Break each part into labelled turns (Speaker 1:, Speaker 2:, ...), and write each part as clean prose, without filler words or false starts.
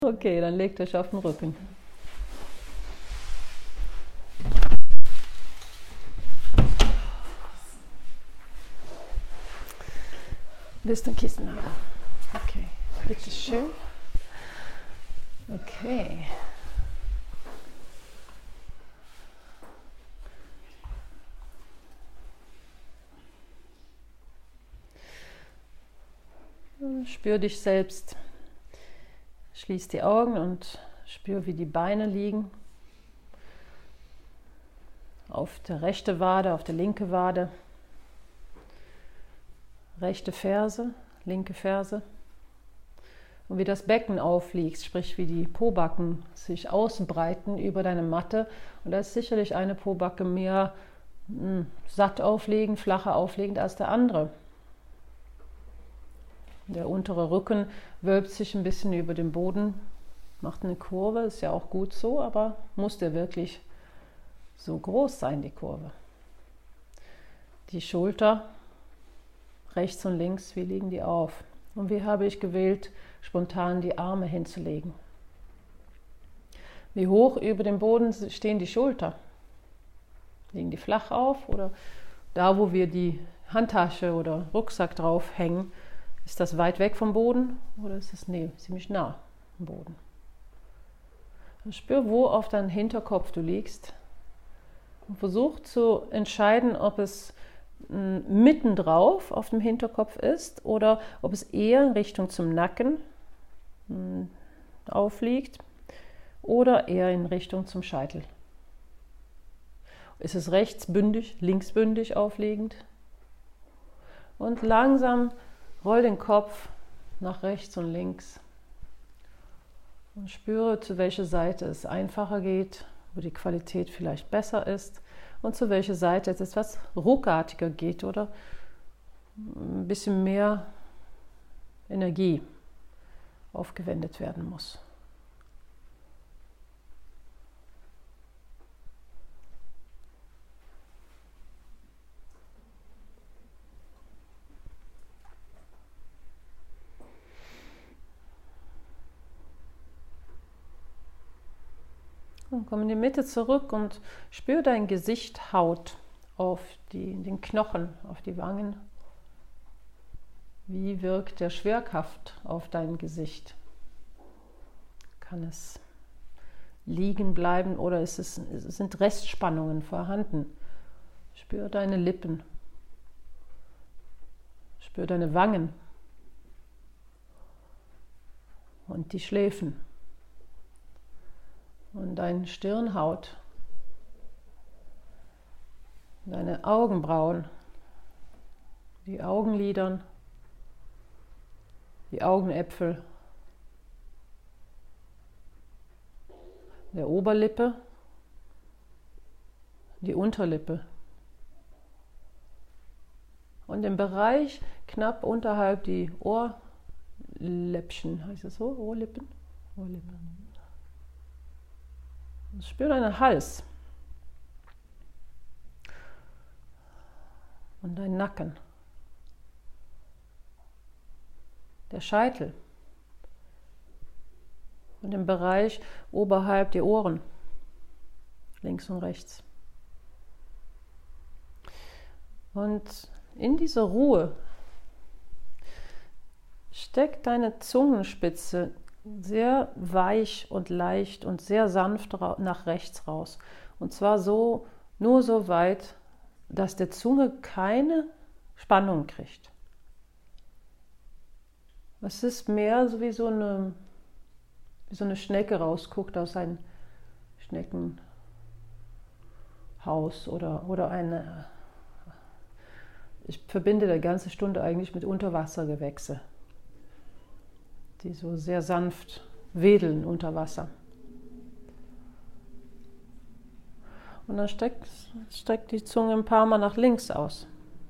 Speaker 1: Okay, dann legt euch auf den Rücken. Willst du ein Kissen haben? Okay, bitteschön. Okay. Spür dich selbst. Schließ die Augen und spür, wie die Beine liegen. Auf der rechten Wade, auf der linken Wade. Rechte Ferse, linke Ferse. Und wie das Becken aufliegt, sprich wie die Pobacken sich ausbreiten über deine Matte. Und da ist sicherlich eine Pobacke mehr satt aufliegend, flacher aufliegend als der andere. Der untere Rücken wölbt sich ein bisschen über den Boden, macht eine Kurve, ist ja auch gut so, aber muss der wirklich so groß sein, die Kurve? Die Schulter, rechts und links, wie liegen die auf? Und wie habe ich gewählt, spontan die Arme hinzulegen? Wie hoch über dem Boden stehen die Schulter? Liegen die flach auf oder da, wo wir die Handtasche oder Rucksack drauf hängen, ist das weit weg vom Boden oder ist es ziemlich nah am Boden? Und spür, wo auf deinem Hinterkopf du liegst und versuch zu entscheiden, ob es mittendrauf auf dem Hinterkopf ist oder ob es eher in Richtung zum Nacken aufliegt oder eher in Richtung zum Scheitel. Ist es rechtsbündig, linksbündig aufliegend? Und langsam roll den Kopf nach rechts und links und spüre, zu welcher Seite es einfacher geht, wo die Qualität vielleicht besser ist und zu welcher Seite es etwas ruckartiger geht oder ein bisschen mehr Energie aufgewendet werden muss. Und komm in die Mitte zurück und spür dein Gesicht, Haut auf den Knochen, auf die Wangen. Wie wirkt der Schwerkraft auf dein Gesicht? Kann es liegen bleiben oder sind Restspannungen vorhanden? Spür deine Lippen. Spür deine Wangen und die Schläfen. Und deine Stirnhaut, deine Augenbrauen, die Augenlidern, die Augenäpfel, der Oberlippe, die Unterlippe und im Bereich knapp unterhalb die Ohrläppchen, heißt das so? Ohrlippen? Ohrlippen. Spür deinen Hals und deinen Nacken, der Scheitel und im Bereich oberhalb die Ohren, links und rechts. Und in dieser Ruhe steck deine Zungenspitze sehr weich und leicht und sehr sanft nach rechts raus. Und zwar nur so weit, dass der Zunge keine Spannung kriegt. Es ist mehr so wie so eine Schnecke rausguckt aus einem Schneckenhaus oder eine. Ich verbinde die ganze Stunde eigentlich mit Unterwassergewächse, die so sehr sanft wedeln unter Wasser. Und dann streck die Zunge ein paar Mal nach links aus.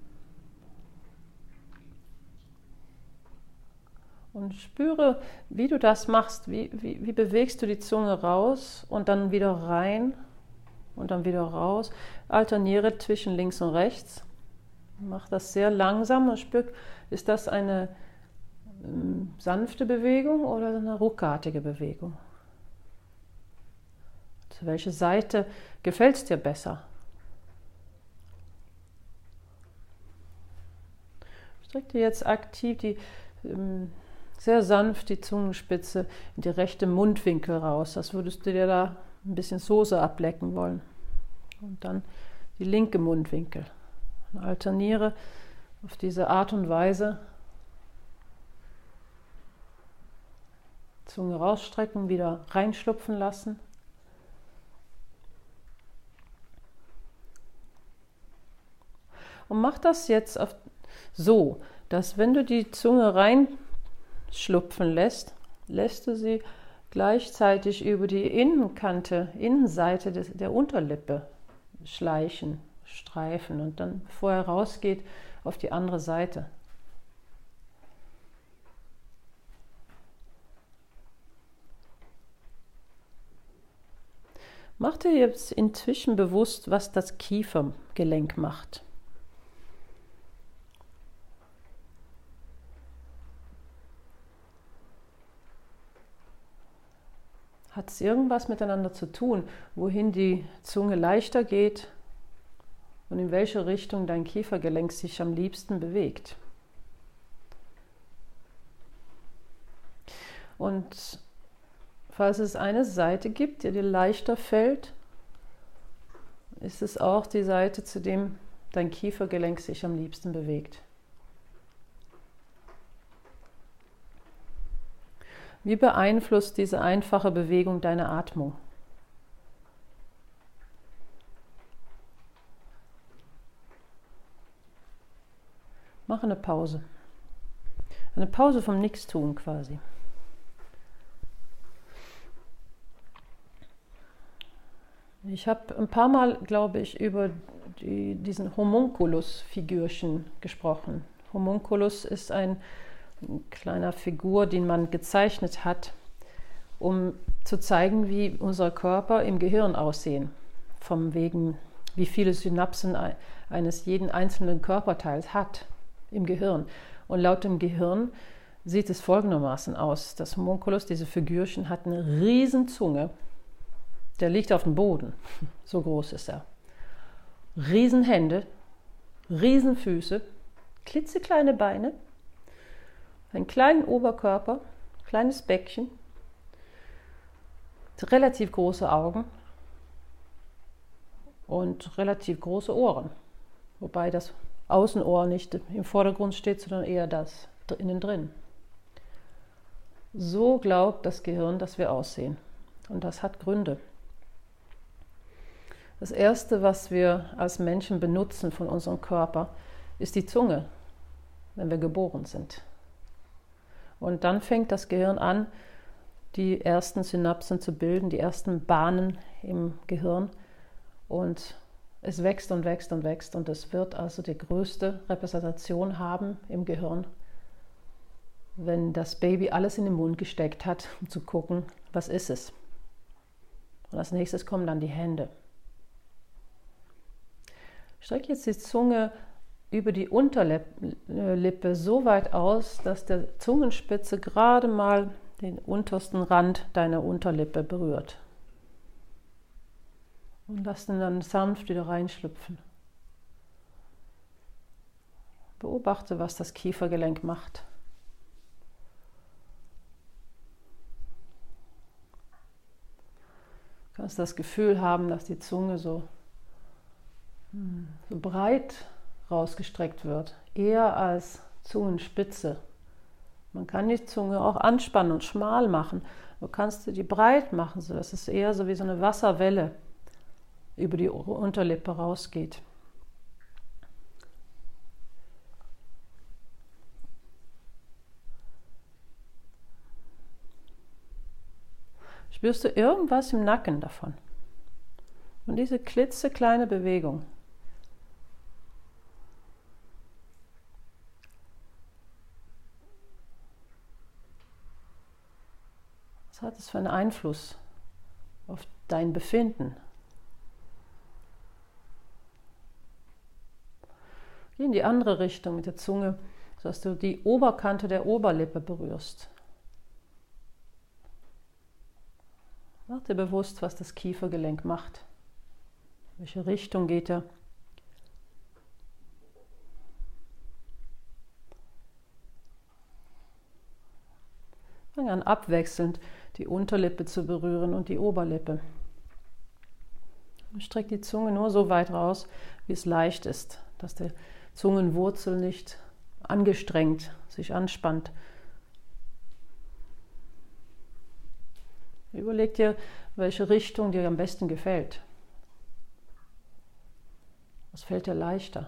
Speaker 1: Und spüre, wie du das machst. Wie bewegst du die Zunge raus und dann wieder rein und dann wieder raus. Alterniere zwischen links und rechts. Mach das sehr langsam und spür, ist das eine sanfte Bewegung oder eine ruckartige Bewegung? Zu welcher Seite gefällt es dir besser? Streck dir jetzt aktiv sehr sanft die Zungenspitze in die rechte Mundwinkel raus, als würdest du dir da ein bisschen Soße ablecken wollen. Und dann die linke Mundwinkel. Und alterniere auf diese Art und Weise. Zunge rausstrecken, wieder reinschlupfen lassen. Und mach das jetzt so, dass wenn du die Zunge reinschlupfen lässt, lässt du sie gleichzeitig über die Innenseite der Unterlippe schleichen, streifen und dann, bevor er rausgeht, auf die andere Seite. Mach dir jetzt inzwischen bewusst, was das Kiefergelenk macht. Hat es irgendwas miteinander zu tun, wohin die Zunge leichter geht und in welche Richtung dein Kiefergelenk sich am liebsten bewegt? Und falls es eine Seite gibt, die dir leichter fällt, ist es auch die Seite, zu dem dein Kiefergelenk sich am liebsten bewegt. Wie beeinflusst diese einfache Bewegung deine Atmung? Mach eine Pause. Eine Pause vom Nichtstun quasi. Ich habe ein paar Mal, glaube ich, über diesen Homunculus-Figürchen gesprochen. Homunculus ist ein kleiner Figur, den man gezeichnet hat, um zu zeigen, wie unser Körper im Gehirn aussehen. Vom wegen, wie viele Synapsen eines jeden einzelnen Körperteils hat im Gehirn. Und laut dem Gehirn sieht es folgendermaßen aus. Das Homunculus, diese Figürchen, hat eine riesen Zunge. Der liegt auf dem Boden. So groß ist er. Riesen Hände, riesen Füße, klitzekleine Beine, einen kleinen Oberkörper, kleines Bäckchen, relativ große Augen und relativ große Ohren. Wobei das Außenohr nicht im Vordergrund steht, sondern eher das innen drin. So glaubt das Gehirn, dass wir aussehen. Und das hat Gründe. Das Erste, was wir als Menschen benutzen von unserem Körper, ist die Zunge, wenn wir geboren sind. Und dann fängt das Gehirn an, die ersten Synapsen zu bilden, die ersten Bahnen im Gehirn. Und es wächst und wächst und wächst. Und es wird also die größte Repräsentation haben im Gehirn, wenn das Baby alles in den Mund gesteckt hat, um zu gucken, was ist es. Und als nächstes kommen dann die Hände. Streck jetzt die Zunge über die Unterlippe so weit aus, dass der Zungenspitze gerade mal den untersten Rand deiner Unterlippe berührt. Und lass ihn dann sanft wieder reinschlüpfen. Beobachte, was das Kiefergelenk macht. Du kannst das Gefühl haben, dass die Zunge so breit rausgestreckt wird, eher als Zungenspitze. Man kann die Zunge auch anspannen und schmal machen. Du kannst die breit machen, sodass es eher so wie so eine Wasserwelle über die Unterlippe rausgeht. Spürst du irgendwas im Nacken davon? Und diese klitzekleine Bewegung. Was hat es für einen Einfluss auf dein Befinden? Geh in die andere Richtung mit der Zunge sodass du die Oberkante der Oberlippe berührst. Mach dir bewusst, was das Kiefergelenk macht. In welche Richtung geht er? Fang an, abwechselnd die Unterlippe zu berühren und die Oberlippe. Streck die Zunge nur so weit raus, wie es leicht ist, dass der Zungenwurzel nicht angestrengt sich anspannt. Überleg dir, welche Richtung dir am besten gefällt. Was fällt dir leichter?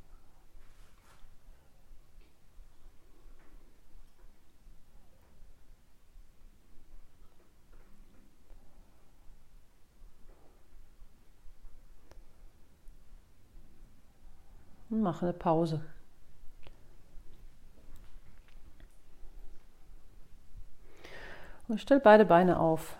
Speaker 1: Und mach eine Pause. Und stell beide Beine auf.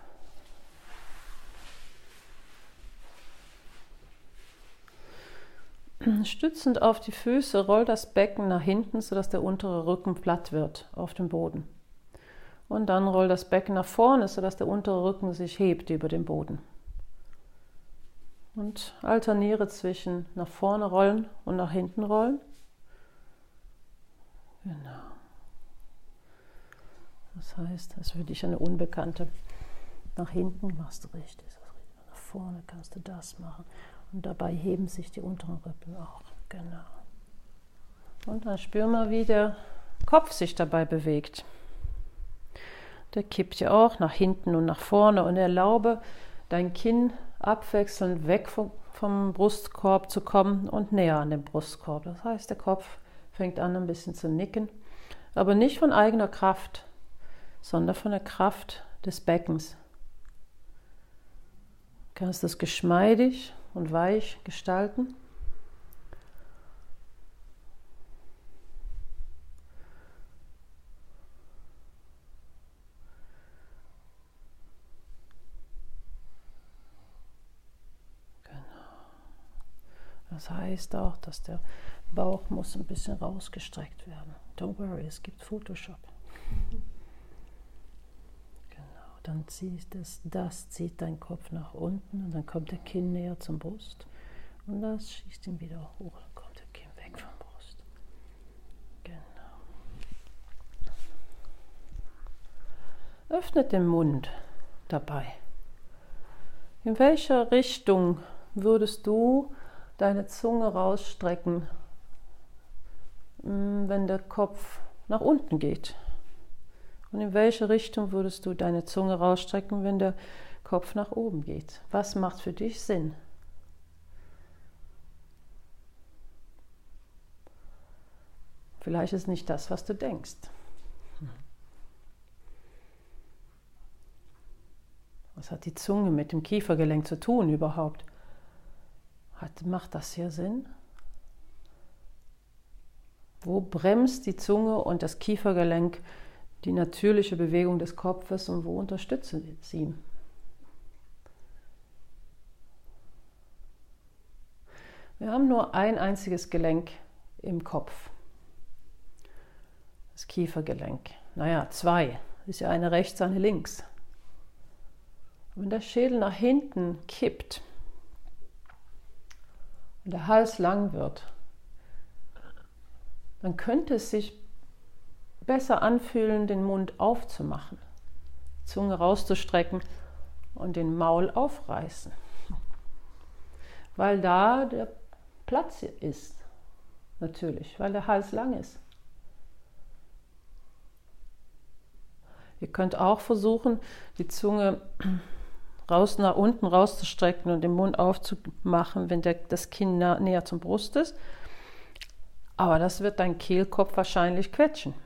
Speaker 1: Stützend auf die Füße roll das Becken nach hinten, sodass der untere Rücken platt wird auf dem Boden. Und dann roll das Becken nach vorne, sodass der untere Rücken sich hebt über den Boden. Und alterniere zwischen nach vorne rollen und nach hinten rollen. Genau. Das heißt, das ist für dich eine Unbekannte. Nach hinten machst du richtig. Nach vorne kannst du das machen. Und dabei heben sich die unteren Rippen auch. Genau. Und dann spür mal, wie der Kopf sich dabei bewegt. Der kippt ja auch nach hinten und nach vorne. Und erlaube dein Kinn abwechselnd weg vom Brustkorb zu kommen und näher an den Brustkorb. Das heißt, der Kopf fängt an, ein bisschen zu nicken. Aber nicht von eigener Kraft, sondern von der Kraft des Beckens. Du kannst das geschmeidig und weich gestalten. Genau. Das heißt auch, dass der Bauch muss ein bisschen rausgestreckt werden. Don't worry, es gibt Photoshop. Dann zieht das zieht dein Kopf nach unten und dann kommt der Kinn näher zum Brust und das schießt ihn wieder hoch, dann kommt der Kinn weg vom Brust. Genau. Öffnet den Mund dabei. In welcher Richtung würdest du deine Zunge rausstrecken, wenn der Kopf nach unten geht? Und in welche Richtung würdest du deine Zunge rausstrecken, wenn der Kopf nach oben geht? Was macht für dich Sinn? Vielleicht ist nicht das, was du denkst. Was hat die Zunge mit dem Kiefergelenk zu tun überhaupt? Macht das hier Sinn? Wo bremst die Zunge und das Kiefergelenk die natürliche Bewegung des Kopfes und wo unterstützen sie? Wir haben nur ein einziges Gelenk im Kopf, das Kiefergelenk. Naja, zwei, ist ja eine rechts, eine links. Wenn der Schädel nach hinten kippt und der Hals lang wird, dann könnte es sich besser anfühlen, den Mund aufzumachen, die Zunge rauszustrecken und den Maul aufreißen, weil da der Platz ist, natürlich, weil der Hals lang ist. Ihr könnt auch versuchen, die Zunge nach unten rauszustrecken und den Mund aufzumachen, wenn das Kinn näher zum Brust ist, aber das wird dein Kehlkopf wahrscheinlich quetschen.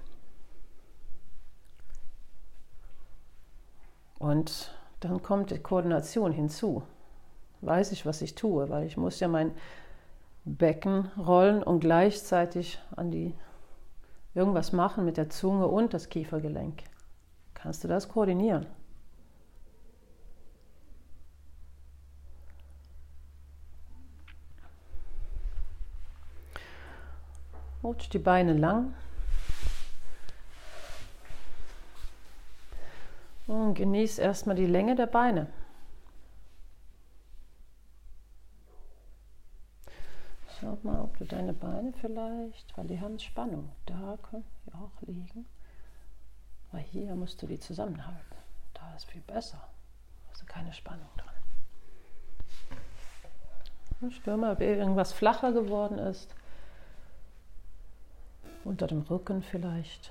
Speaker 1: Und dann kommt die Koordination hinzu. Weiß ich, was ich tue, weil ich muss ja mein Becken rollen und gleichzeitig irgendwas machen mit der Zunge und das Kiefergelenk. Kannst du das koordinieren? Rutsch die Beine lang Und genieß erstmal die Länge der Beine. Schau mal, ob du deine Beine vielleicht, weil die haben Spannung, da können die auch liegen. Aber hier musst du die zusammenhalten. Da ist viel besser. Da hast du keine Spannung dran. Und spür mal, ob irgendwas flacher geworden ist. Unter dem Rücken vielleicht.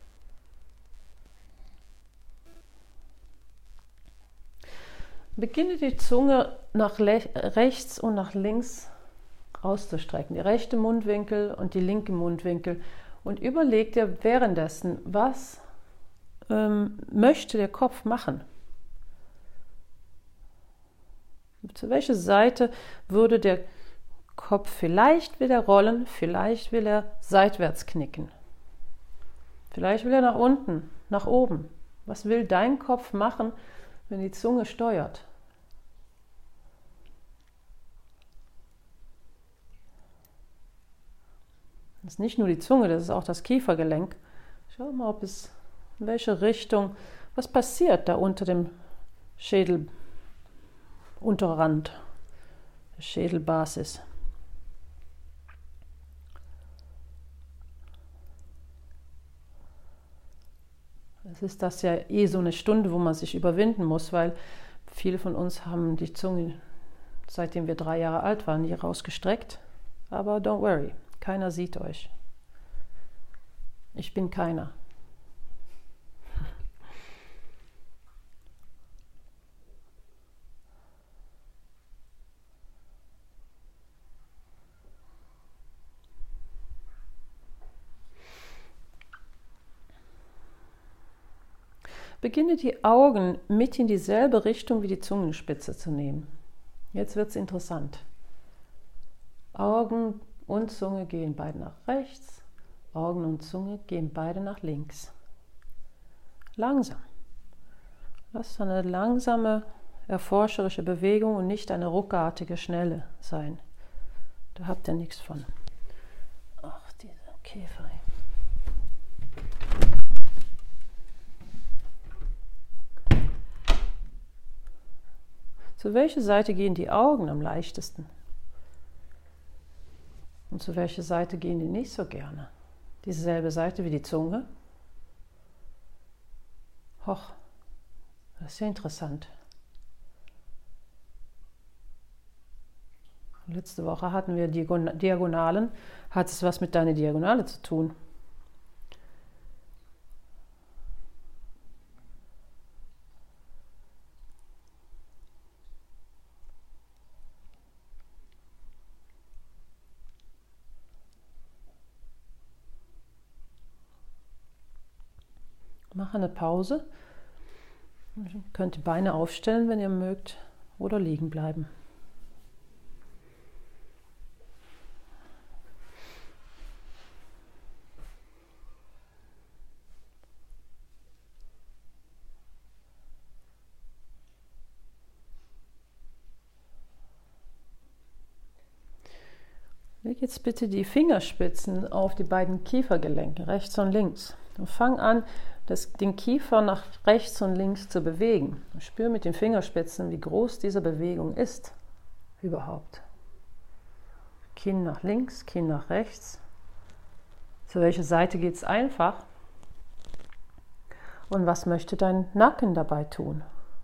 Speaker 1: Beginne die Zunge nach rechts und nach links auszustrecken. Die rechte Mundwinkel und die linke Mundwinkel. Und überleg dir währenddessen, was möchte der Kopf machen? Zu welcher Seite würde der Kopf vielleicht wieder rollen, vielleicht will er seitwärts knicken. Vielleicht will er nach unten, nach oben. Was will dein Kopf machen, wenn die Zunge steuert? Das ist nicht nur die Zunge, das ist auch das Kiefergelenk. Schau mal, ob es in welche Richtung, was passiert da unter dem Schädelunterrand, der Schädelbasis. Es ist das ja so eine Stunde, wo man sich überwinden muss, weil viele von uns haben die Zunge, seitdem wir 3 Jahre alt waren, nie rausgestreckt. Aber don't worry, keiner sieht euch. Ich bin keiner. Beginne die Augen mit in dieselbe Richtung wie die Zungenspitze zu nehmen. Jetzt wird es interessant. Augen und Zunge gehen beide nach rechts, Augen und Zunge gehen beide nach links. Langsam. Lass eine langsame, erforscherische Bewegung und nicht eine ruckartige, schnelle sein. Da habt ihr nichts von. Ach, diese Käfer. Zu welcher Seite gehen die Augen am leichtesten? Und zu welcher Seite gehen die nicht so gerne? Dieselbe Seite wie die Zunge? Hoch, das ist ja interessant. Letzte Woche hatten wir Diagonalen. Hat es was mit deiner Diagonale zu tun? Mach eine Pause. Ihr könnt die Beine aufstellen, wenn ihr mögt, oder liegen bleiben. Leg jetzt bitte die Fingerspitzen auf die beiden Kiefergelenke, rechts und links. Und fang an, den Kiefer nach rechts und links zu bewegen. Spür mit den Fingerspitzen, wie groß diese Bewegung ist überhaupt. Kinn nach links, Kinn nach rechts. Zu welcher Seite geht es einfach? Und was möchte dein Nacken dabei tun?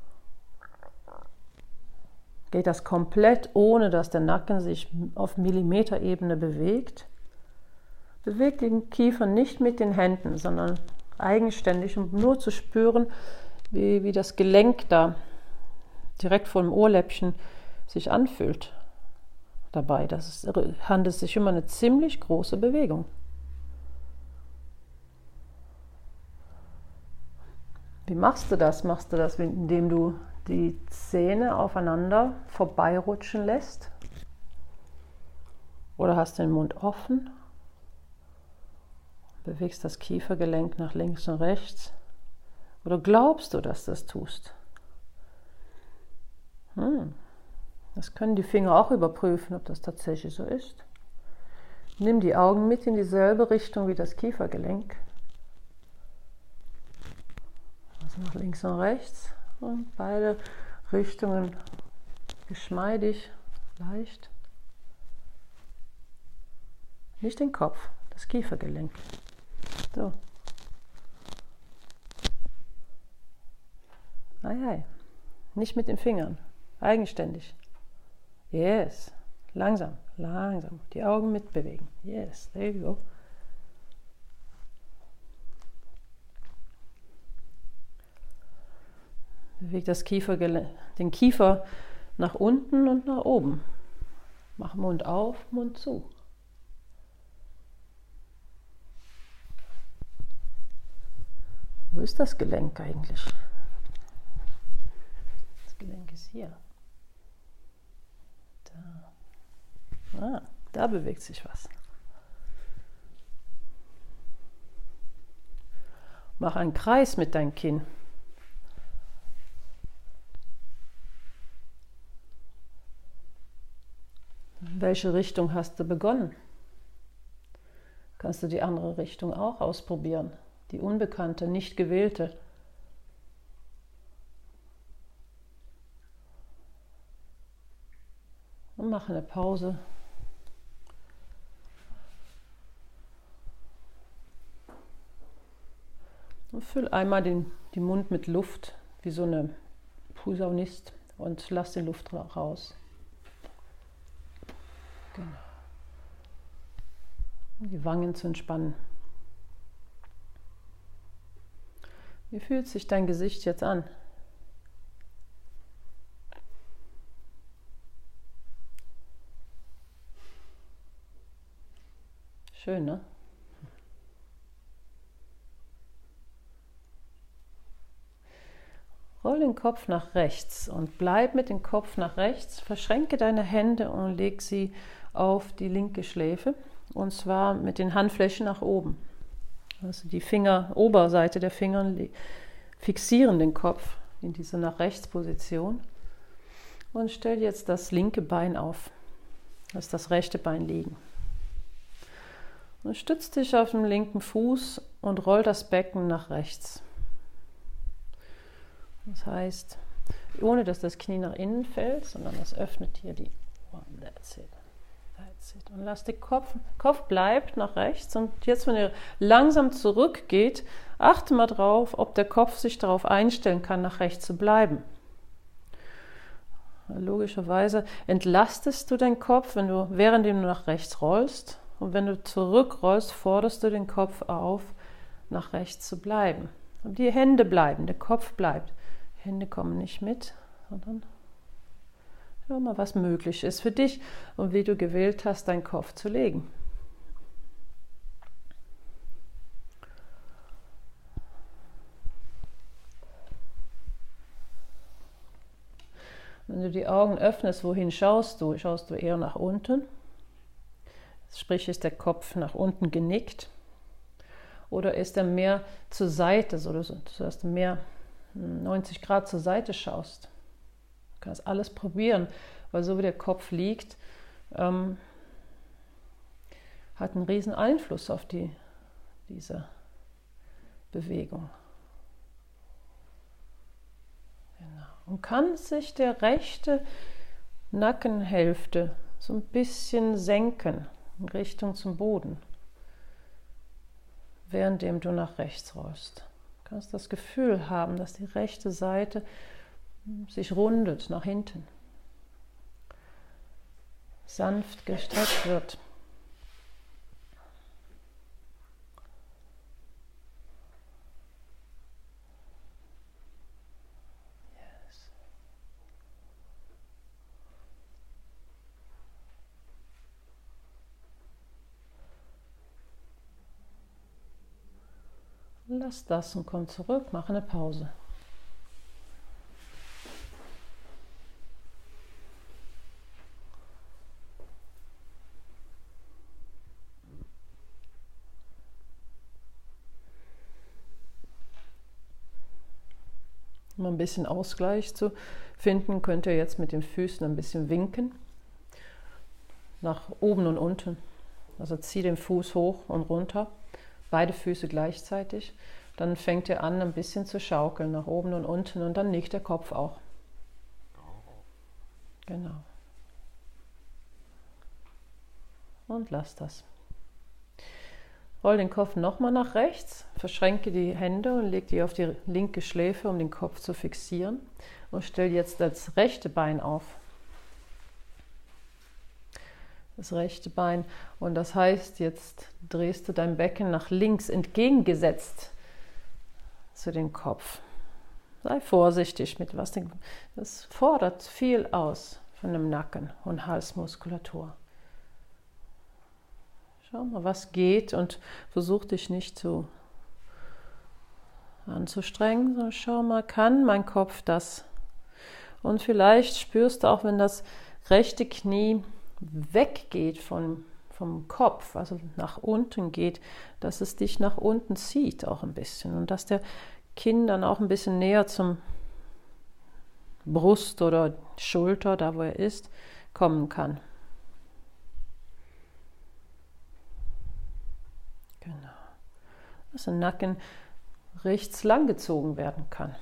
Speaker 1: Geht das komplett, ohne dass der Nacken sich auf Millimeterebene bewegt? Bewegt den Kiefer nicht mit den Händen, sondern eigenständig, um nur zu spüren, wie das Gelenk da direkt vor dem Ohrläppchen sich anfühlt dabei. Das handelt sich um eine ziemlich große Bewegung. Wie machst du das? Machst du das, indem du die Zähne aufeinander vorbeirutschen lässt? Oder hast du den Mund offen? Bewegst das Kiefergelenk nach links und rechts? Oder glaubst du, dass du das tust? Das können die Finger auch überprüfen, ob das tatsächlich so ist. Nimm die Augen mit in dieselbe Richtung wie das Kiefergelenk. Was nach links und rechts und beide Richtungen geschmeidig, leicht. Nicht den Kopf, das Kiefergelenk. So. Ei. Nicht mit den Fingern, eigenständig. Yes. Langsam, langsam. Die Augen mitbewegen. Yes, there you go. Bewegt den Kiefer nach unten und nach oben. Mach Mund auf, Mund zu. Wo ist das Gelenk eigentlich? Das Gelenk ist hier. Da. Da bewegt sich was. Mach einen Kreis mit deinem Kinn. In welche Richtung hast du begonnen? Kannst du die andere Richtung auch ausprobieren? Die unbekannte, nicht gewählte. Und mach eine Pause. Und füll einmal den Mund mit Luft, wie so eine Posaunist, und lass die Luft raus. Genau. Und die Wangen zu entspannen. Wie fühlt sich dein Gesicht jetzt an? Schön, ne? Roll den Kopf nach rechts und bleib mit dem Kopf nach rechts. Verschränke deine Hände und leg sie auf die linke Schläfe, und zwar mit den Handflächen nach oben. Also die Oberseite der Finger fixieren den Kopf in diese nach rechts Position. Und stell jetzt das linke Bein auf. Lass das rechte Bein liegen. Und stütz dich auf den linken Fuß und roll das Becken nach rechts. Das heißt, ohne dass das Knie nach innen fällt, sondern das öffnet hier die Ohren. That's it. That's it. Und lass den Kopf bleibt nach rechts. Und jetzt, wenn ihr langsam zurückgeht, achte mal drauf, ob der Kopf sich darauf einstellen kann, nach rechts zu bleiben. Logischerweise entlastest du den Kopf, während du nach rechts rollst. Und wenn du zurückrollst, forderst du den Kopf auf, nach rechts zu bleiben. Und die Hände bleiben, der Kopf bleibt. Die Hände kommen nicht mit, sondern schau mal, was möglich ist für dich und wie du gewählt hast, deinen Kopf zu legen. Wenn du die Augen öffnest, wohin schaust du? Schaust du eher nach unten? Sprich, ist der Kopf nach unten genickt? Oder ist er mehr zur Seite, so dass du mehr 90 Grad zur Seite schaust? Du kannst alles probieren, weil so wie der Kopf liegt, hat einen riesen Einfluss auf diese Bewegung. Genau. Und kann sich der rechte Nackenhälfte so ein bisschen senken in Richtung zum Boden, währenddem du nach rechts rollst. Du kannst das Gefühl haben, dass die rechte Seite sich rundet nach hinten, sanft gestreckt wird. Yes. Lass das und komm zurück, mach eine Pause. Um ein bisschen Ausgleich zu finden, könnt ihr jetzt mit den Füßen ein bisschen winken. Nach oben und unten. Also zieh den Fuß hoch und runter. Beide Füße gleichzeitig. dann fängt er an, ein bisschen zu schaukeln, nach oben und unten, und dann nickt der Kopf auch. Genau. Und lass das. Roll den Kopf nochmal nach rechts, verschränke die Hände und leg die auf die linke Schläfe, um den Kopf zu fixieren. Und stell jetzt das rechte Bein auf. Das rechte Bein. Und das heißt, jetzt drehst du dein Becken nach links entgegengesetzt zu dem Kopf. Sei vorsichtig mit was. Das fordert viel aus von dem Nacken- und Halsmuskulatur. Schau mal, was geht, und versuch dich nicht zu anzustrengen, sondern schau mal, kann mein Kopf das? Und vielleicht spürst du auch, wenn das rechte Knie weggeht vom Kopf, also nach unten geht, dass es dich nach unten zieht auch ein bisschen und dass der Kinn dann auch ein bisschen näher zum Brust oder Schulter, da wo er ist, kommen kann. Genau. Dass der Nacken rechts langgezogen werden kann.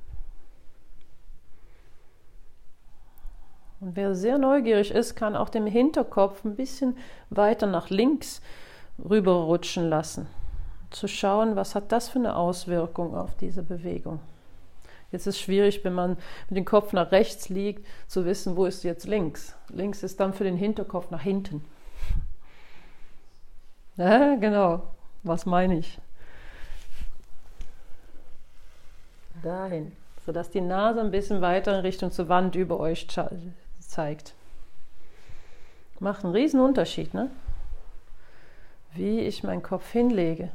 Speaker 1: Und wer sehr neugierig ist, kann auch den Hinterkopf ein bisschen weiter nach links rüberrutschen lassen. Zu schauen, was hat das für eine Auswirkung auf diese Bewegung. Jetzt ist es schwierig, wenn man mit dem Kopf nach rechts liegt, zu wissen, wo ist jetzt links. Links ist dann für den Hinterkopf nach hinten. Ja, genau. Was meine ich? Dahin, sodass die Nase ein bisschen weiter in Richtung zur Wand über euch zeigt. Macht einen riesen Unterschied, ne? Wie ich meinen Kopf hinlege.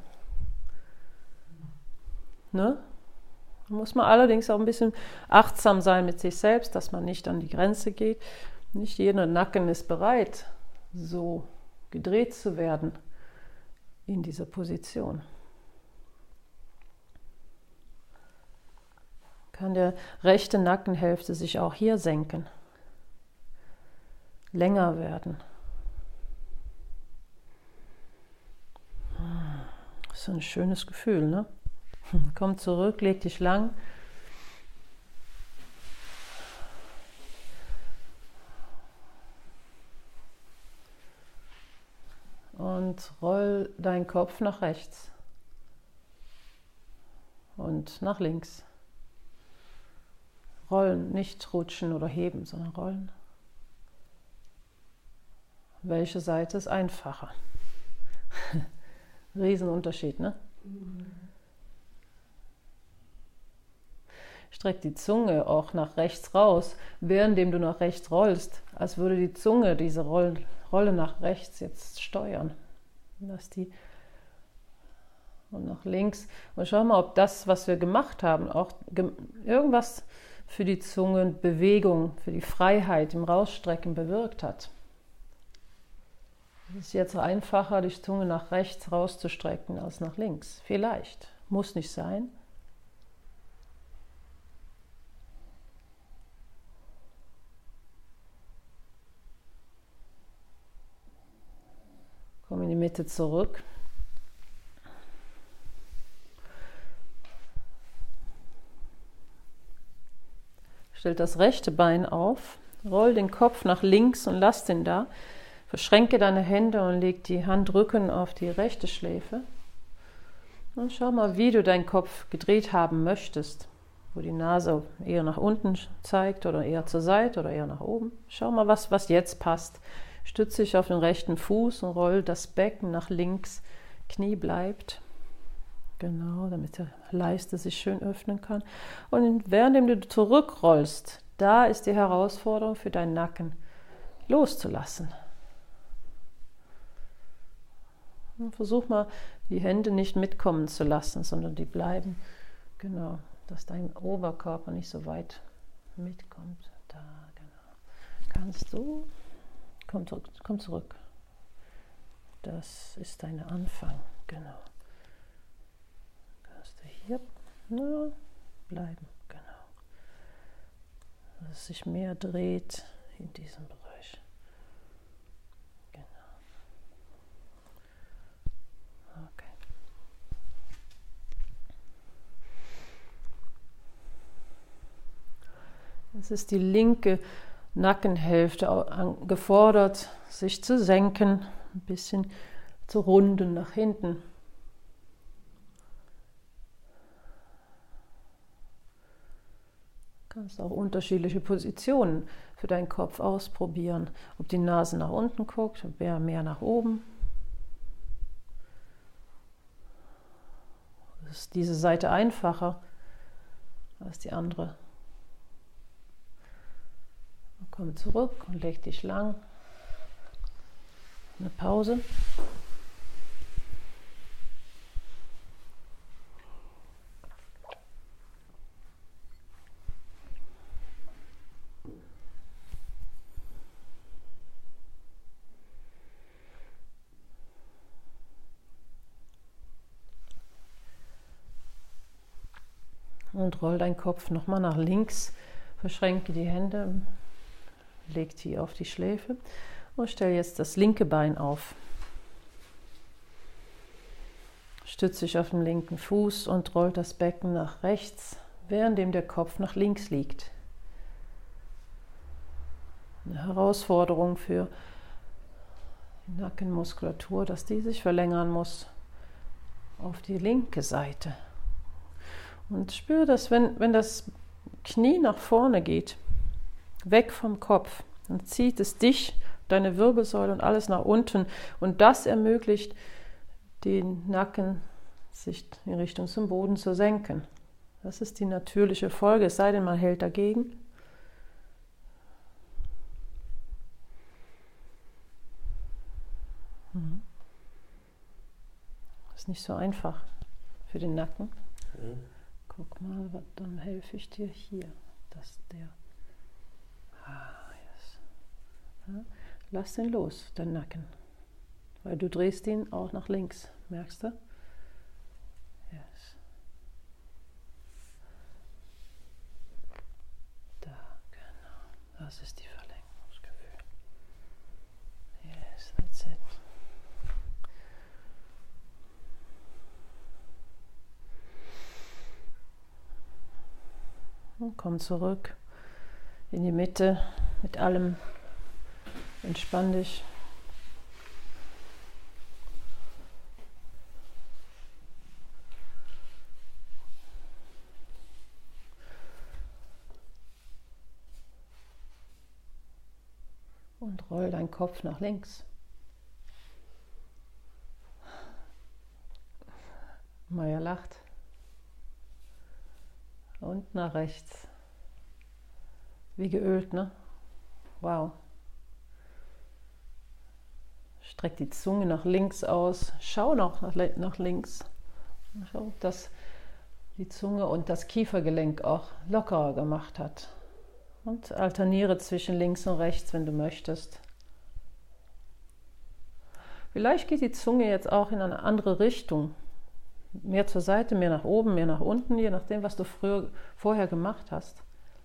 Speaker 1: Ne? Da muss man allerdings auch ein bisschen achtsam sein mit sich selbst, dass man nicht an die Grenze geht. Nicht jeder Nacken ist bereit, so gedreht zu werden in dieser Position. Kann der rechte Nackenhälfte sich auch hier senken, länger werden. Das ist ein schönes Gefühl, ne? Komm zurück, leg dich lang. Und roll deinen Kopf nach rechts und nach links. Rollen, nicht rutschen oder heben, sondern rollen. Welche Seite ist einfacher? Riesenunterschied, ne? Streck die Zunge auch nach rechts raus, währenddem du nach rechts rollst, als würde die Zunge diese Rolle nach rechts jetzt steuern. Lass die und nach links. Und schau mal, ob das, was wir gemacht haben, auch irgendwas für die Zungenbewegung, für die Freiheit im Rausstrecken bewirkt hat. Es ist jetzt einfacher, die Zunge nach rechts rauszustrecken als nach links. Vielleicht. Muss nicht sein. Komm in die Mitte zurück. Stell das rechte Bein auf, roll den Kopf nach links und lass den da. Verschränke deine Hände und leg die Handrücken auf die rechte Schläfe. Und schau mal, wie du deinen Kopf gedreht haben möchtest. Wo die Nase eher nach unten zeigt oder eher zur Seite oder eher nach oben. Schau mal, was jetzt passt. Stütze dich auf den rechten Fuß und roll das Becken nach links. Knie bleibt. Genau, damit der Leiste sich schön öffnen kann. Und währenddem du zurückrollst, da ist die Herausforderung für deinen Nacken, loszulassen. Und versuch mal, die Hände nicht mitkommen zu lassen, sondern die bleiben, genau, dass dein Oberkörper nicht so weit mitkommt. Da, genau. Kannst du, komm zurück. Das ist dein Anfang, genau. Hier bleiben, genau. Dass es sich mehr dreht in diesem Bereich. Genau. Okay. Es ist die linke Nackenhälfte gefordert, sich zu senken, ein bisschen zu runden nach hinten. Du kannst auch unterschiedliche Positionen für deinen Kopf ausprobieren. Ob die Nase nach unten guckt, ob er mehr nach oben. Ist diese Seite einfacher als die andere. Komm zurück und leg dich lang. Eine Pause. Und roll deinen Kopf nochmal nach links, verschränke die Hände, leg die auf die Schläfe und stell jetzt das linke Bein auf. Stütze dich auf den linken Fuß und roll das Becken nach rechts, währenddem der Kopf nach links liegt. Eine Herausforderung für die Nackenmuskulatur, dass die sich verlängern muss auf die linke Seite. Und spür das, wenn das Knie nach vorne geht, weg vom Kopf, dann zieht es dich, deine Wirbelsäule und alles nach unten. Und das ermöglicht den Nacken, sich in Richtung zum Boden zu senken. Das ist die natürliche Folge, es sei denn, man hält dagegen. Ist nicht so einfach für den Nacken. Guck mal, dann helfe ich dir hier. Yes. Ja, lass den los, den Nacken. Weil du drehst ihn auch nach links. Merkst du? Yes. Da, genau. Das ist die Verlängerungsgefühl. Yes, that's it. Und komm zurück in die Mitte mit allem. Entspann dich. Und roll deinen Kopf nach links. Maya lacht. Und nach rechts. Wie geölt, ne? Wow. Streck die Zunge nach links aus. Schau noch nach links. Schau, dass die Zunge und das Kiefergelenk auch lockerer gemacht hat. Und alterniere zwischen links und rechts, wenn du möchtest. Vielleicht geht die Zunge jetzt auch in eine andere Richtung. Mehr zur Seite, mehr nach oben, mehr nach unten, je nachdem, was du vorher gemacht hast.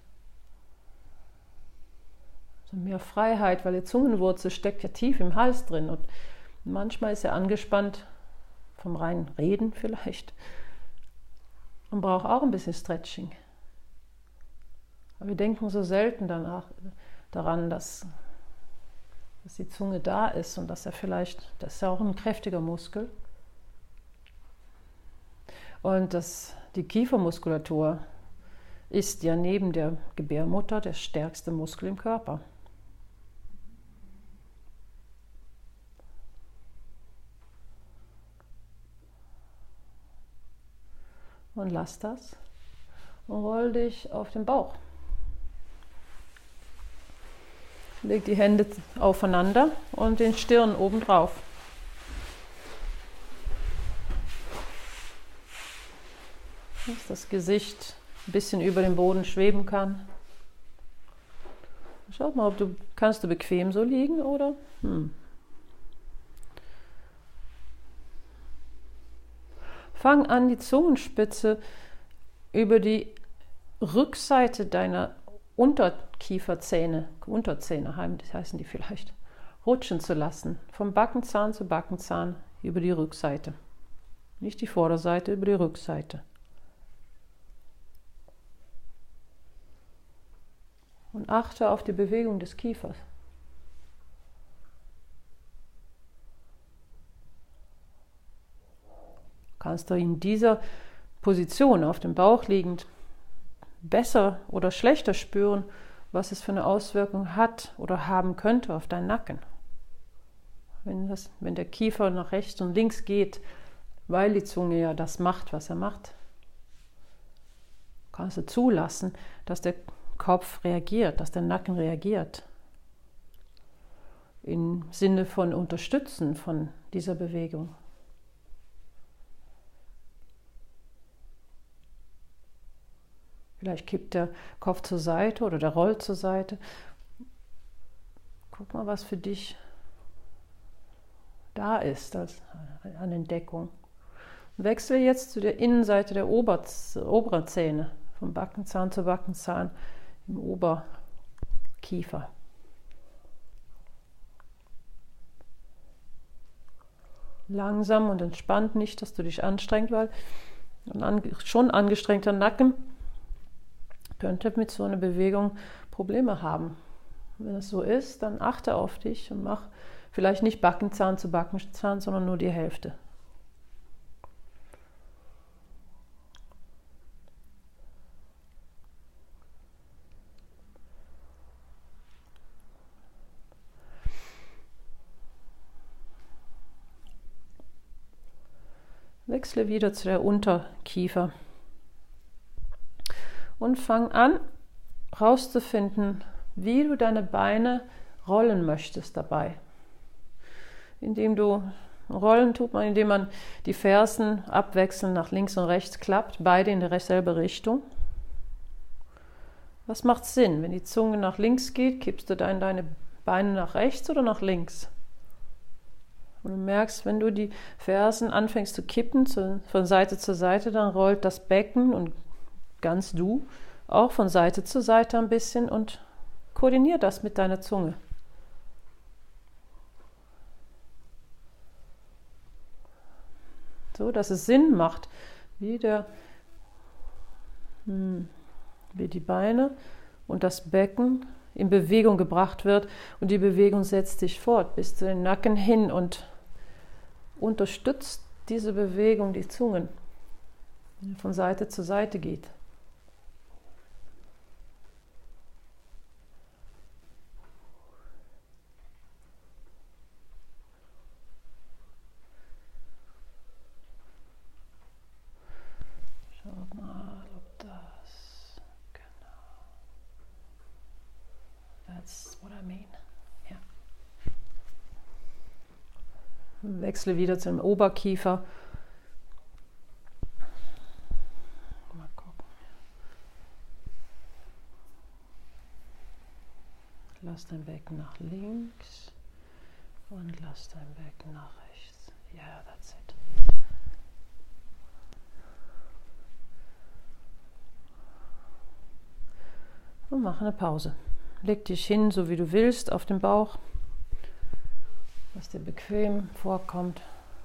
Speaker 1: Also mehr Freiheit, weil die Zungenwurzel steckt ja tief im Hals drin und manchmal ist er angespannt vom reinen Reden vielleicht und braucht auch ein bisschen Stretching. Aber wir denken so selten daran, dass die Zunge da ist und dass das ist ja auch ein kräftiger Muskel. Und die Kiefermuskulatur ist ja neben der Gebärmutter der stärkste Muskel im Körper. Und lass das und roll dich auf den Bauch. Leg die Hände aufeinander und den Stirn oben drauf. Dass das Gesicht ein bisschen über dem Boden schweben kann. Schau mal, kannst du bequem so liegen oder? Fang an, die Zungenspitze über die Rückseite deiner Unterkieferzähne, Unterzähne heißen die vielleicht, rutschen zu lassen. Vom Backenzahn zu Backenzahn über die Rückseite. Nicht die Vorderseite, über die Rückseite. Und achte auf die Bewegung des Kiefers. Kannst du in dieser Position auf dem Bauch liegend besser oder schlechter spüren, was es für eine Auswirkung hat oder haben könnte auf deinen Nacken. Wenn der Kiefer nach rechts und links geht, weil die Zunge ja das macht, was er macht, kannst du zulassen, dass der Kopf reagiert, dass der Nacken reagiert. Im Sinne von Unterstützen von dieser Bewegung. Vielleicht kippt der Kopf zur Seite oder der rollt zur Seite. Guck mal, was für dich da ist an Entdeckung. Wechsle jetzt zu der Innenseite der oberen Zähne, vom Backenzahn zu Backenzahn im Oberkiefer. Langsam und entspannt, nicht, dass du dich anstrengst, weil ein schon angestrengter Nacken könnte mit so einer Bewegung Probleme haben. Wenn es so ist, dann achte auf dich und mach vielleicht nicht Backenzahn zu Backenzahn, sondern nur die Hälfte. Wechsle wieder zu der Unterkiefer und fang an, rauszufinden, wie du deine Beine rollen möchtest dabei. Rollen tut man, indem man die Fersen abwechselnd nach links und rechts klappt, beide in dieselbe Richtung. Was macht Sinn? Wenn die Zunge nach links geht, kippst du dann deine Beine nach rechts oder nach links? Und du merkst, wenn du die Fersen anfängst zu kippen, von Seite zu Seite, dann rollt das Becken und ganz du auch von Seite zu Seite ein bisschen und koordinier das mit deiner Zunge. So, dass es Sinn macht, wie die Beine und das Becken in Bewegung gebracht wird und die Bewegung setzt sich fort bis zu den Nacken hin und unterstützt diese Bewegung die Zungen, die von Seite zu Seite geht. Schaut mal, ob das genau. That's what I mean. Ja. Wechsle wieder zum Oberkiefer. Mal gucken. Lass dein Becken nach links und lass dein Becken nach rechts. Yeah, that's it. Und mach eine Pause. Leg dich hin, so wie du willst, auf den Bauch, was dir bequem vorkommt.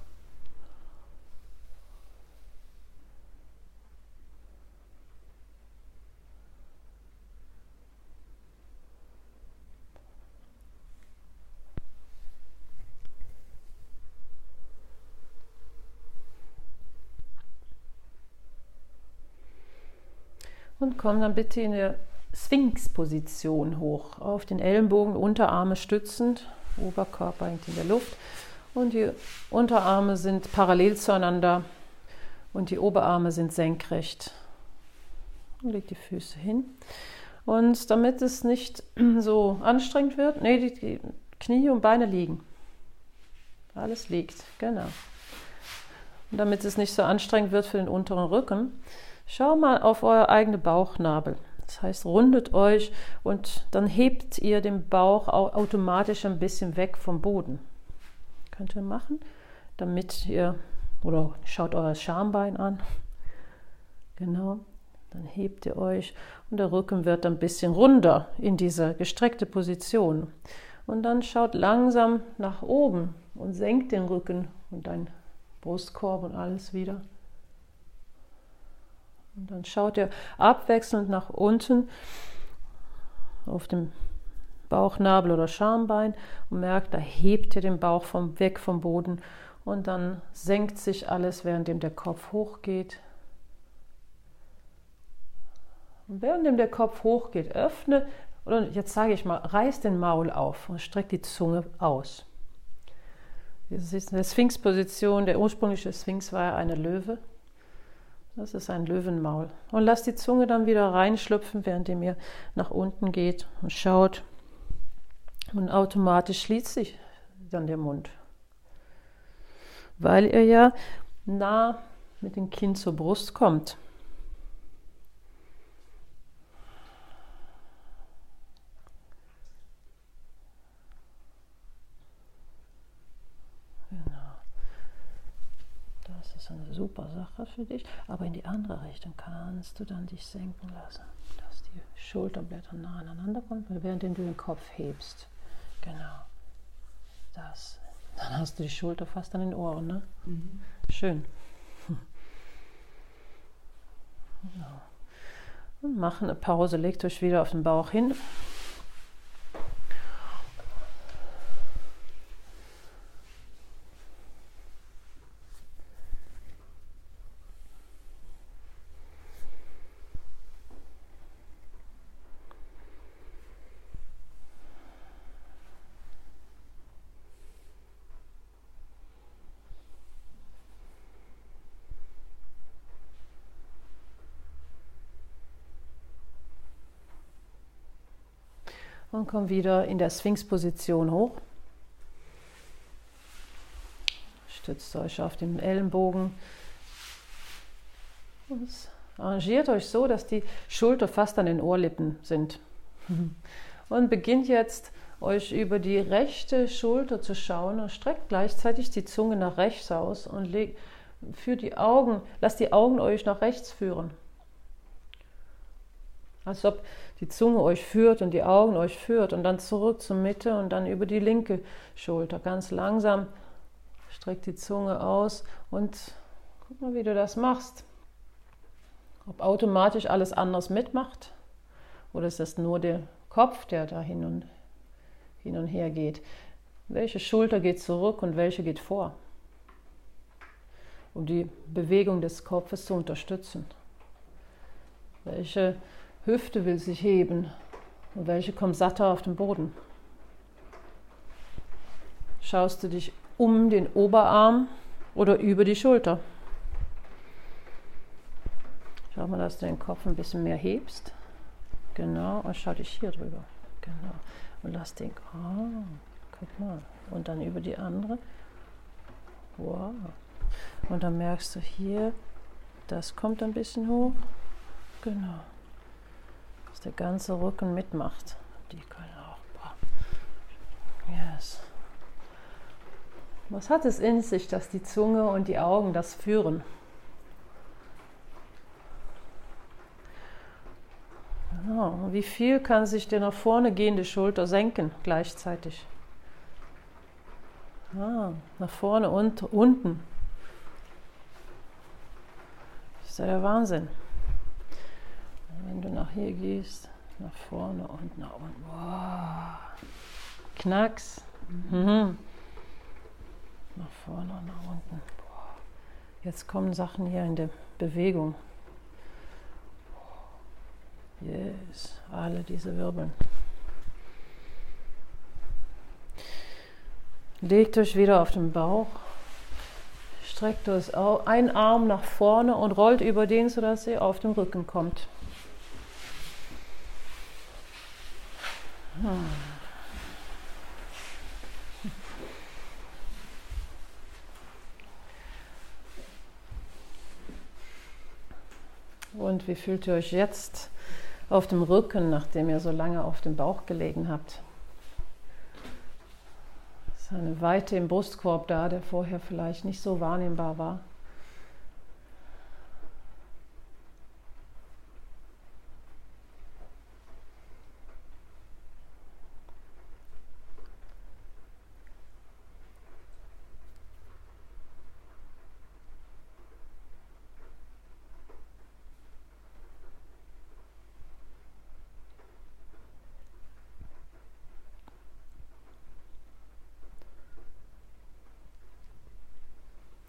Speaker 1: Und komm dann bitte in der Sphinx-Position hoch, auf den Ellenbogen, Unterarme stützend, Oberkörper hängt in der Luft und die Unterarme sind parallel zueinander und die Oberarme sind senkrecht. Und leg die Füße hin. Und damit es nicht so anstrengend wird, die Knie und Beine liegen. Alles liegt, genau. Und damit es nicht so anstrengend wird für den unteren Rücken, schau mal auf euer eigenen Bauchnabel. Das heißt, rundet euch und dann hebt ihr den Bauch automatisch ein bisschen weg vom Boden. Könnt ihr machen, oder schaut euer Schambein an. Genau, dann hebt ihr euch und der Rücken wird ein bisschen runder in dieser gestreckte Position. Und dann schaut langsam nach oben und senkt den Rücken und dein Brustkorb und alles wieder. Und dann schaut ihr abwechselnd nach unten auf dem Bauchnabel oder Schambein und merkt, da hebt ihr den Bauch weg vom Boden und dann senkt sich alles, währenddem der Kopf hochgeht. Und währenddem der Kopf hochgeht, öffne, oder jetzt sage ich mal, reiß den Maul auf und streck die Zunge aus. Das ist eine Sphinx-Position. Der ursprüngliche Sphinx war ja eine Löwe. Das ist ein Löwenmaul. Und lasst die Zunge dann wieder reinschlüpfen, währenddem ihr nach unten geht und schaut. Und automatisch schließt sich dann der Mund. Weil ihr ja nah mit dem Kinn zur Brust kommt. Das ist eine super Sache für dich, aber in die andere Richtung kannst du dann dich senken lassen, dass die Schulterblätter nah aneinander kommen, während du den Kopf hebst. Genau. Das. Dann hast du die Schulter fast an den Ohren, ne? Mhm. Schön. Ja. Und machen eine Pause, legt euch wieder auf den Bauch hin. Und kommt wieder in der Sphinx-Position hoch. Stützt euch auf den Ellenbogen. Und arrangiert euch so, dass die Schulter fast an den Ohrlippen sind. Und beginnt jetzt, euch über die rechte Schulter zu schauen und streckt gleichzeitig die Zunge nach rechts aus und lasst die Augen euch nach rechts führen. Als ob die Zunge euch führt und die Augen euch führt und dann zurück zur Mitte und dann über die linke Schulter. Ganz langsam streck die Zunge aus und guck mal, wie du das machst. Ob automatisch alles anders mitmacht oder ist das nur der Kopf, der da hin und her geht. Welche Schulter geht zurück und welche geht vor? Um die Bewegung des Kopfes zu unterstützen. Welche Hüfte will sich heben und welche kommt satter auf den Boden. Schaust du dich um den Oberarm oder über die Schulter? Schau mal, dass du den Kopf ein bisschen mehr hebst. Genau, und schau dich hier drüber. Genau. Und lass den, guck mal. Und dann über die andere. Wow. Und dann merkst du hier, das kommt ein bisschen hoch. Genau. Dass der ganze Rücken mitmacht. Die können auch. Yes. Was hat es in sich, dass die Zunge und die Augen das führen? Genau. Wie viel kann sich der nach vorne gehende Schulter senken gleichzeitig? Nach vorne und unten. Das ist ja der Wahnsinn. Wenn du nach hier gehst, nach vorne und nach unten. Wow. Knacks. Mhm. Nach vorne und nach unten. Boah. Jetzt kommen Sachen hier in der Bewegung. Yes, alle diese Wirbeln. Legt euch wieder auf den Bauch. Streckt euch einen Arm nach vorne und rollt über den, sodass ihr auf den Rücken kommt. Und wie fühlt ihr euch jetzt auf dem Rücken, nachdem ihr so lange auf dem Bauch gelegen habt? Es ist eine Weite im Brustkorb da, der vorher vielleicht nicht so wahrnehmbar war.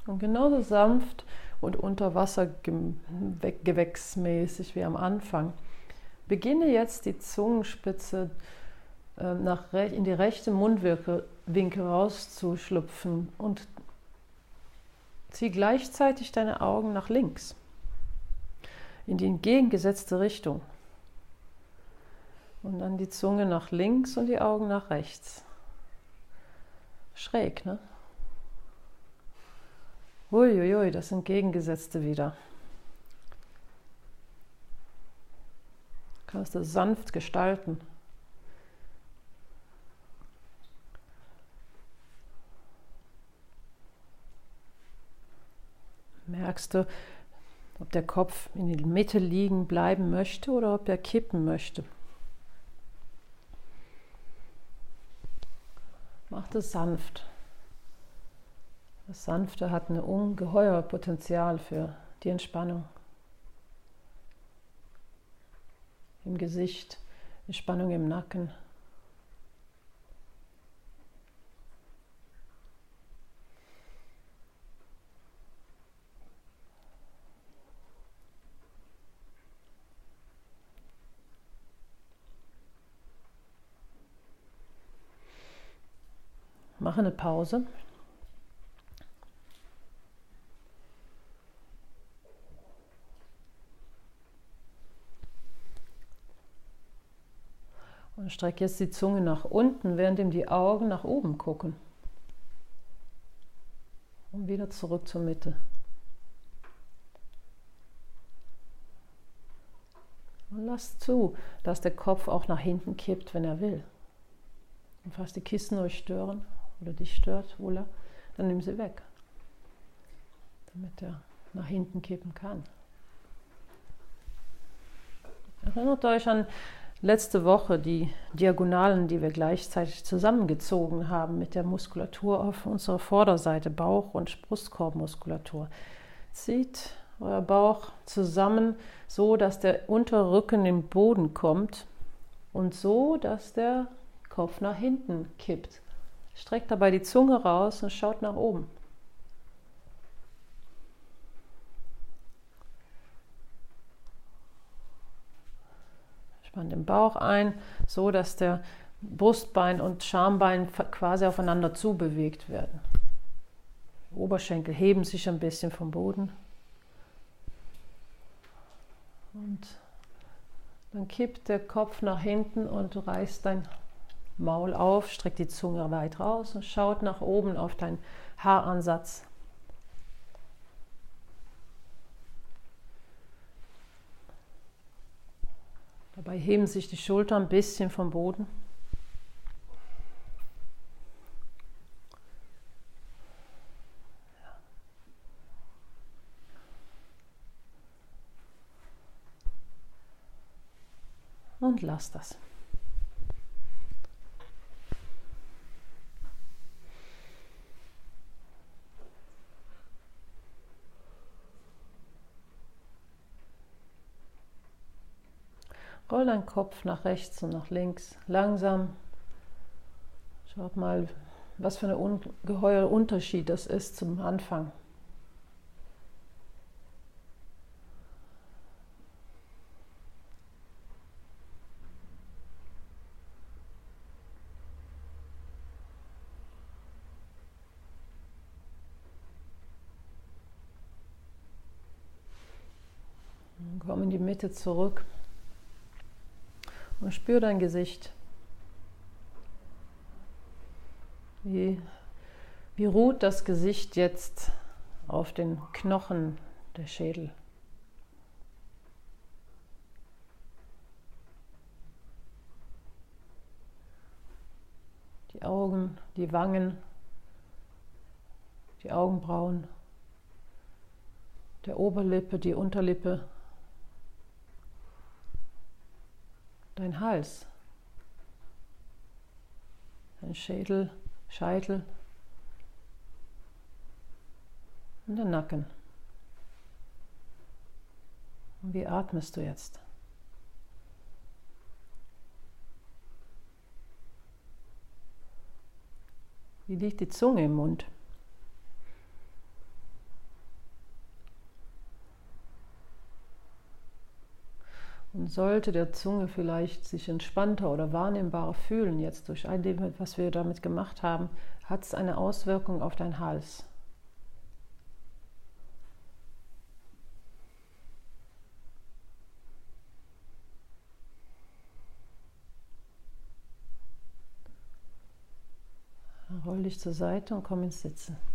Speaker 1: Und genauso sanft und unter Wasser gewächsmäßig wie am Anfang. Beginne jetzt die Zungenspitze in die rechte Mundwinkel rauszuschlüpfen und zieh gleichzeitig deine Augen nach links, in die entgegengesetzte Richtung. Und dann die Zunge nach links und die Augen nach rechts. Schräg, ne? Uiuiui, das Entgegengesetzte wieder. Kannst du sanft gestalten. Merkst du, ob der Kopf in der Mitte liegen bleiben möchte oder ob er kippen möchte. Mach das sanft. Das Sanfte hat ein ungeheure Potenzial für die Entspannung. Im Gesicht, Entspannung im Nacken. Mache eine Pause. Und strecke jetzt die Zunge nach unten, während die Augen nach oben gucken. Und wieder zurück zur Mitte. Und lass zu, dass der Kopf auch nach hinten kippt, wenn er will. Und falls die Kissen euch stören oder dich stört, Ulla, dann nimm sie weg, damit er nach hinten kippen kann. Erinnert euch an letzte Woche die Diagonalen, die wir gleichzeitig zusammengezogen haben mit der Muskulatur auf unserer Vorderseite, Bauch- und Brustkorbmuskulatur. Zieht euer Bauch zusammen, so dass der Unterrücken im Boden kommt und so, dass der Kopf nach hinten kippt. Streckt dabei die Zunge raus und schaut nach oben. Spann den Bauch ein, so dass der Brustbein und Schambein quasi aufeinander zubewegt werden. Die Oberschenkel heben sich ein bisschen vom Boden. Und dann kippt der Kopf nach hinten und du reißt dein Maul auf, streckt die Zunge weit raus und schaut nach oben auf deinen Haaransatz. Dabei heben sich die Schultern ein bisschen vom Boden. Und lass das. Roll deinen Kopf nach rechts und nach links, langsam. Schaut mal, was für ein ungeheurer Unterschied das ist zum Anfang. Komm in die Mitte zurück. Und spür dein Gesicht. Wie ruht das Gesicht jetzt auf den Knochen der Schädel? Die Augen, die Wangen, die Augenbrauen, der Oberlippe, die Unterlippe. Dein Hals, dein Scheitel und der Nacken. Und wie atmest du jetzt? Wie liegt die Zunge im Mund? Und sollte der Zunge vielleicht sich entspannter oder wahrnehmbarer fühlen, jetzt durch all dem, was wir damit gemacht haben, hat es eine Auswirkung auf deinen Hals. Roll dich zur Seite und komm ins Sitzen.